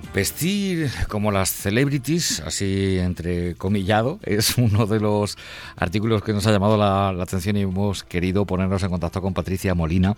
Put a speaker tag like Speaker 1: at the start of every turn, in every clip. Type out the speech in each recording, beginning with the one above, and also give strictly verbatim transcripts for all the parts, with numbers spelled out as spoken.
Speaker 1: Vestir como las celebrities, así entrecomillado, es uno de los artículos que nos ha llamado la, la atención y hemos querido ponernos en contacto con Patricia Molina,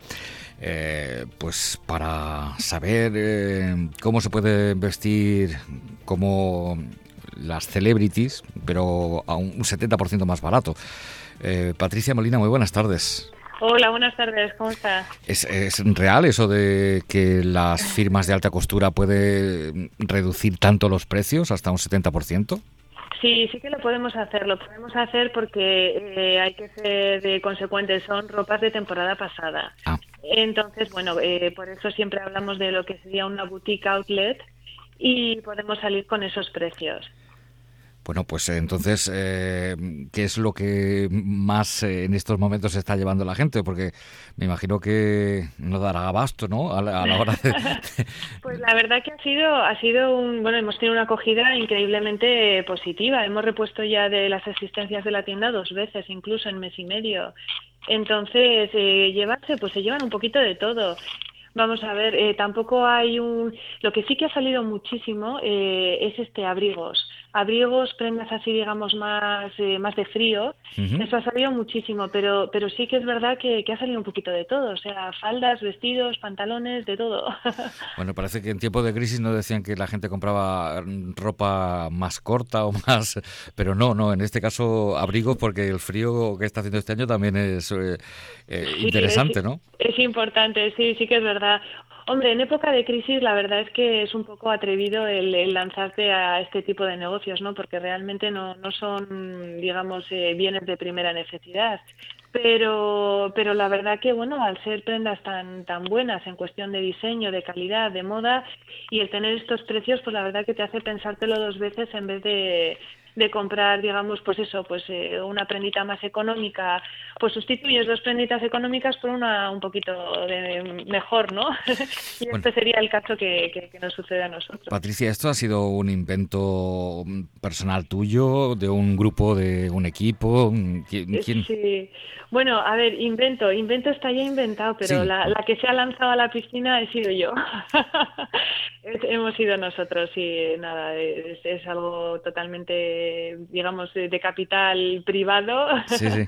Speaker 1: eh, pues para saber eh, cómo se puede vestir como las celebrities, pero a un setenta por ciento más barato. Eh, Patricia Molina, muy buenas tardes.
Speaker 2: Hola, buenas tardes, ¿cómo estás?
Speaker 1: ¿Es, ¿Es real eso de que las firmas de alta costura pueden reducir tanto los precios, hasta un setenta por ciento?
Speaker 2: Sí, sí que lo podemos hacer, lo podemos hacer porque eh, hay que ser eh, consecuentes, son ropas de temporada pasada.
Speaker 1: Ah.
Speaker 2: Entonces, bueno, eh, por eso siempre hablamos de lo que sería una boutique outlet y podemos salir con esos precios.
Speaker 1: Bueno, pues entonces, eh, ¿qué es lo que más eh, en estos momentos está llevando la gente? Porque me imagino que no dará abasto, ¿no? A la, a la hora de...
Speaker 2: Pues la verdad que ha sido, ha sido un, bueno, hemos tenido una acogida increíblemente positiva. Hemos repuesto ya de las asistencias de la tienda dos veces, incluso en mes y medio. Entonces, eh, llevarse, pues se llevan un poquito de todo. Vamos a ver, eh, tampoco hay un... Lo que sí que ha salido muchísimo eh, es este abrigos. Abrigos, prendas así, digamos, más eh, más de frío. Uh-huh. Eso ha salido muchísimo, pero pero sí que es verdad que, que ha salido un poquito de todo. O sea, faldas, vestidos, pantalones, de todo.
Speaker 1: Bueno, parece que en tiempos de crisis no decían que la gente compraba ropa más corta o más... Pero no, no, en este caso abrigos, porque el frío que está haciendo este año también es eh, eh, sí, interesante,
Speaker 2: es,
Speaker 1: ¿no?
Speaker 2: Es importante, sí, sí que es verdad. Hombre, en época de crisis la verdad es que es un poco atrevido el, el lanzarte a este tipo de negocios, ¿no? Porque realmente no, no son, digamos, eh, bienes de primera necesidad. Pero, pero la verdad que, bueno, al ser prendas tan, tan buenas en cuestión de diseño, de calidad, de moda, y el tener estos precios, pues la verdad que te hace pensártelo dos veces en vez de... de comprar, digamos, pues eso, pues eh, una prendita más económica, pues sustituyes dos prenditas económicas por una un poquito de mejor, ¿no? Y bueno, este sería el caso que, que, que nos sucede a nosotros.
Speaker 1: Patricia, ¿esto ha sido un invento personal tuyo, de un grupo, de un equipo? ¿Quién?
Speaker 2: Sí, bueno, a ver, invento, invento está ya inventado, pero sí. la, la que se ha lanzado a la piscina he sido yo. Hemos sido nosotros y nada, es, es algo totalmente, digamos, de, de capital privado.
Speaker 1: Sí, sí.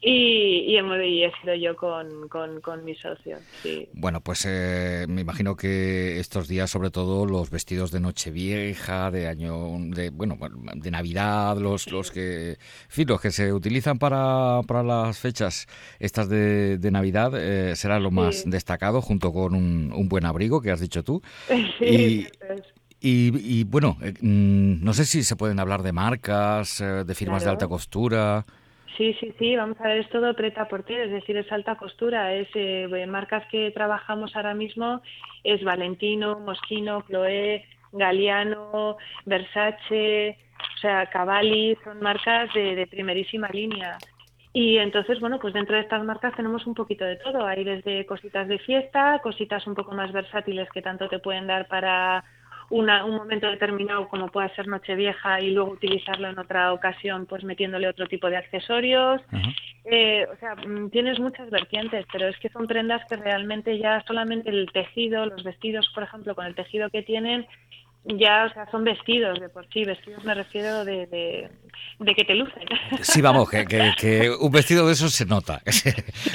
Speaker 2: y, y, hemos, y he sido yo con, con, con mis socios, sí.
Speaker 1: Bueno, pues eh, me imagino que estos días, sobre todo, los vestidos de Nochevieja, de año, de bueno, de Navidad, los, sí. los que, en fin, los que se utilizan para, para las fechas estas de, de Navidad, eh, será lo más sí. destacado, junto con un, un buen abrigo que has dicho tú.
Speaker 2: Sí,
Speaker 1: y, y, y bueno, eh, no sé si se pueden hablar de marcas, eh, de firmas claro. de alta costura.
Speaker 2: Sí, sí, sí, vamos a ver, es todo prêt-à-porter, es decir, es alta costura, es eh, marcas que trabajamos ahora mismo, es Valentino, Moschino, Chloé, Galliano, Versace, o sea, Cavalli, son marcas de, de primerísima línea. Y entonces, bueno, pues dentro de estas marcas tenemos un poquito de todo, hay desde cositas de fiesta, cositas un poco más versátiles que tanto te pueden dar para... Una, un momento determinado como pueda ser Nochevieja y luego utilizarlo en otra ocasión pues metiéndole otro tipo de accesorios. Uh-huh. eh, o sea, tienes muchas vertientes, pero es que son prendas que realmente ya solamente el tejido, los vestidos por ejemplo con el tejido que tienen ya, o sea, son vestidos de por sí, vestidos me refiero de, de, de que te lucen.
Speaker 1: Sí, vamos, que, que, que un vestido de esos se nota. Sí,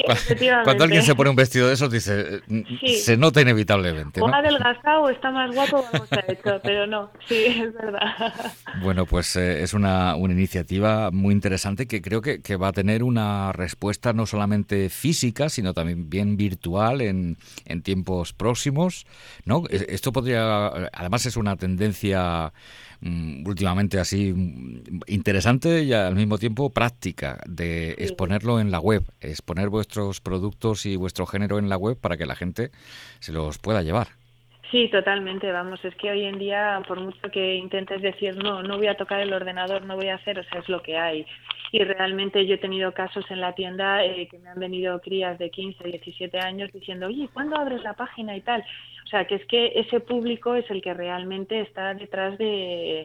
Speaker 1: cuando alguien se pone un vestido de esos, dice, sí. se nota inevitablemente, ¿no?
Speaker 2: O ha adelgazado o está más guapo o algo se ha hecho, pero no, sí, es verdad.
Speaker 1: Bueno, pues eh, es una, una iniciativa muy interesante que creo que, que va a tener una respuesta no solamente física, sino también bien virtual en, en tiempos próximos, ¿no? Sí. Esto podría, además es una tendencia um, últimamente así um, interesante y al mismo tiempo práctica de exponerlo en la web, exponer vuestros productos y vuestro género en la web para que la gente se los pueda llevar.
Speaker 2: Sí, totalmente, vamos, es que hoy en día, por mucho que intentes decir, no, no voy a tocar el ordenador, no voy a hacer, o sea, es lo que hay. Y realmente yo he tenido casos en la tienda eh, que me han venido crías de quince, diecisiete años diciendo, oye, ¿cuándo abres la página y tal? O sea, que es que ese público es el que realmente está detrás de...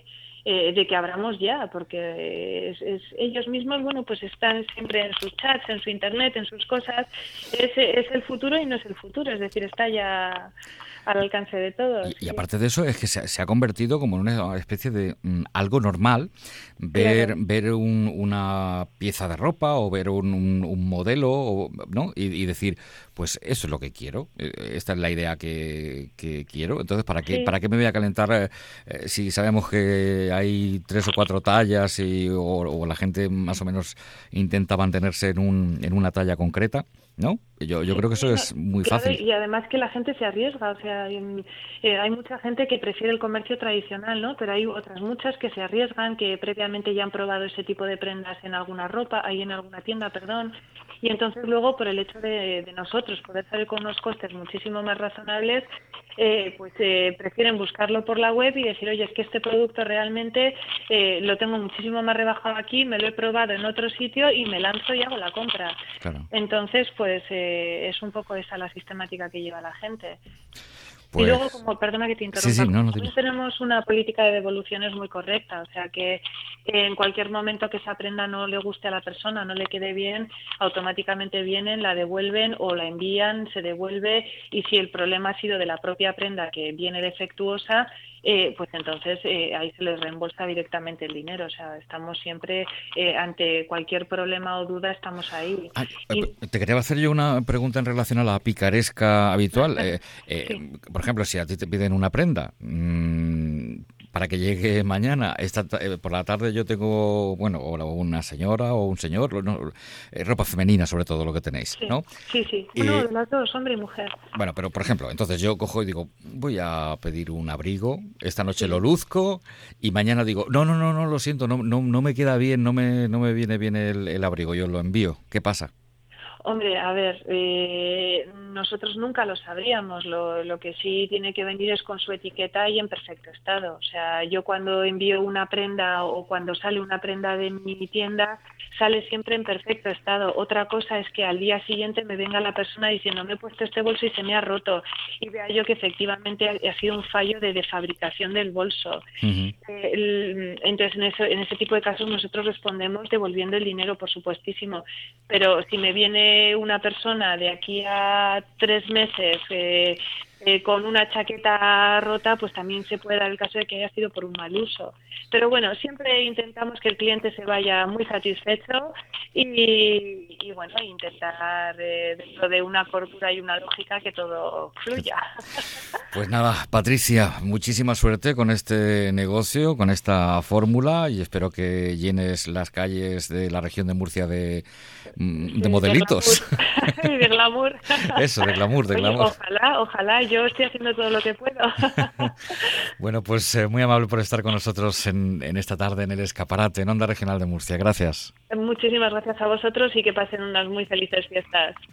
Speaker 2: eh, de que abramos ya, porque es, es, ellos mismos, bueno, pues están siempre en sus chats, en su internet, en sus cosas. Es, es el futuro y no es el futuro, es decir, está ya al alcance de todos.
Speaker 1: Y, y aparte de eso, es que se, se ha convertido como en una especie de mm, algo normal ver,
Speaker 2: Claro.
Speaker 1: ver un, una pieza de ropa o ver un, un, un modelo, o, ¿no? Y, y decir, pues eso es lo que quiero, eh, esta es la idea que, que quiero. Entonces, ¿para qué,
Speaker 2: Sí.
Speaker 1: para qué me voy a calentar eh, eh, si sabemos que hay tres o cuatro tallas y, o, o la gente más o menos intenta mantenerse en, un, en una talla concreta? ¿No? Yo, yo
Speaker 2: Sí,
Speaker 1: creo que eso
Speaker 2: no,
Speaker 1: es muy
Speaker 2: claro,
Speaker 1: fácil.
Speaker 2: y además que la gente se arriesga, o sea, hay, eh, hay mucha gente que prefiere el comercio tradicional, ¿no? Pero hay otras muchas que se arriesgan, que previamente ya han probado ese tipo de prendas en alguna ropa, ahí en alguna tienda, perdón, y entonces luego por el hecho de, de nosotros poder salir con unos costes muchísimo más razonables, eh, pues eh, prefieren buscarlo por la web y decir, oye, es que este producto realmente eh, lo tengo muchísimo más rebajado aquí, me lo he probado en otro sitio y me lanzo y hago la compra.
Speaker 1: Claro.
Speaker 2: Entonces, pues eh, es un poco esa la sistemática que lleva la gente.
Speaker 1: Pues...
Speaker 2: Y luego, como, perdona que te interrumpa,
Speaker 1: Sí, sí, no, no,
Speaker 2: también
Speaker 1: dime.
Speaker 2: tenemos una política de devoluciones muy correcta, o sea que en cualquier momento que esa prenda no le guste a la persona, no le quede bien, automáticamente vienen, la devuelven o la envían, se devuelve, y si el problema ha sido de la propia prenda que viene defectuosa, eh, pues entonces eh, ahí se les reembolsa directamente el dinero, o sea, estamos siempre eh, ante cualquier problema o duda, estamos ahí.
Speaker 1: Ay,
Speaker 2: Y,
Speaker 1: te quería hacer yo una pregunta en relación a la picaresca habitual. Eh, eh,
Speaker 2: sí.
Speaker 1: por ejemplo, si a ti te piden una prenda mmm, para que llegue mañana, esta, eh, por la tarde yo tengo, bueno, o una señora o un señor, no, eh, ropa femenina sobre todo lo que tenéis,
Speaker 2: Sí,
Speaker 1: ¿no?
Speaker 2: sí, sí. Bueno,
Speaker 1: Eh,
Speaker 2: de las dos, hombre y mujer.
Speaker 1: bueno, pero por ejemplo, entonces yo cojo y digo, voy a pedir un abrigo, esta noche lo
Speaker 2: Sí.
Speaker 1: luzco y mañana digo, no, no, no, no, lo siento, no, no, no me queda bien, no me, no me viene bien el, el abrigo, yo lo envío. ¿Qué pasa?
Speaker 2: Hombre, a ver, eh, nosotros nunca lo sabríamos. Lo, lo que sí tiene que venir es con su etiqueta y en perfecto estado. O sea, yo cuando envío una prenda o cuando sale una prenda de mi tienda, sale siempre en perfecto estado. Otra cosa es que al día siguiente me venga la persona diciendo, me he puesto este bolso y se me ha roto. Y vea yo que efectivamente ha, ha sido un fallo de, de fabricación del bolso.
Speaker 1: Uh-huh.
Speaker 2: Eh, el, entonces, en, eso, en ese tipo de casos nosotros respondemos devolviendo el dinero, por supuestísimo. Pero si me viene una persona de aquí a tres meses eh, eh, con una chaqueta rota, pues también se puede dar el caso de que haya sido por un mal uso. Pero bueno, siempre intentamos que el cliente se vaya muy satisfecho y, y bueno, intentar eh, dentro de una cordura y una lógica que todo fluya.
Speaker 1: Pues nada, Patricia, muchísima suerte con este negocio, con esta fórmula y espero que llenes las calles de la región de Murcia de, de
Speaker 2: Sí,
Speaker 1: modelitos.
Speaker 2: De glamour. De glamour.
Speaker 1: Eso, de glamour, de
Speaker 2: Oye,
Speaker 1: glamour.
Speaker 2: ojalá, ojalá, yo estoy haciendo todo lo que puedo.
Speaker 1: Bueno, pues eh, muy amable por estar con nosotros en, en esta tarde en el Escaparate, en Onda Regional de Murcia. Gracias.
Speaker 2: Muchísimas gracias a vosotros y que pasen unas muy felices fiestas.